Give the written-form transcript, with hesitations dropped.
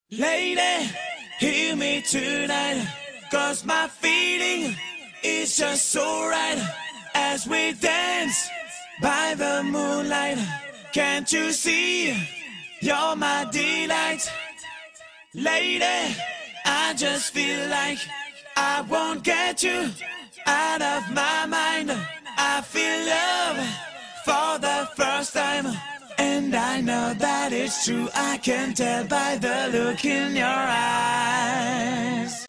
Lady, hear me tonight, 'cause my feeling is just so right. As we dance by the moonlight, can't you see, you're my delight. Lady, I just feel like I won't get you out of my mind. I feel love for the first time, and I know that it's true. I can tell by the look in your eyes.